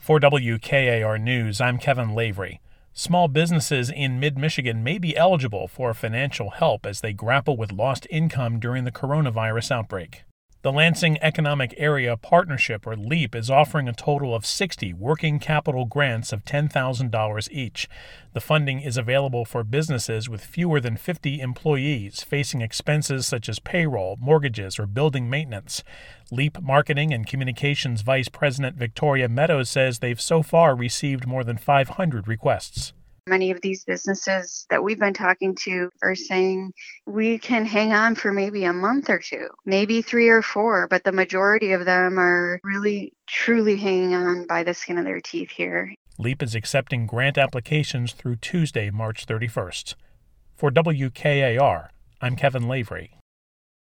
For WKAR News, I'm Kevin Lavery. Small businesses in mid-Michigan may be eligible for financial help as they grapple with lost income during the coronavirus outbreak. The Lansing Economic Area Partnership, or LEAP, is offering a total of 60 working capital grants of $10,000 each. The funding is available for businesses with fewer than 50 employees facing expenses such as payroll, mortgages, or building maintenance. LEAP Marketing and Communications Vice President Victoria Meadows says they've so far received more than 500 requests. Many of these businesses that we've been talking to are saying we can hang on for maybe a month or two, maybe 3 or 4, but the majority of them are really, truly hanging on by the skin of their teeth here. LEAP is accepting grant applications through Tuesday, March 31st. For WKAR, I'm Kevin Lavery.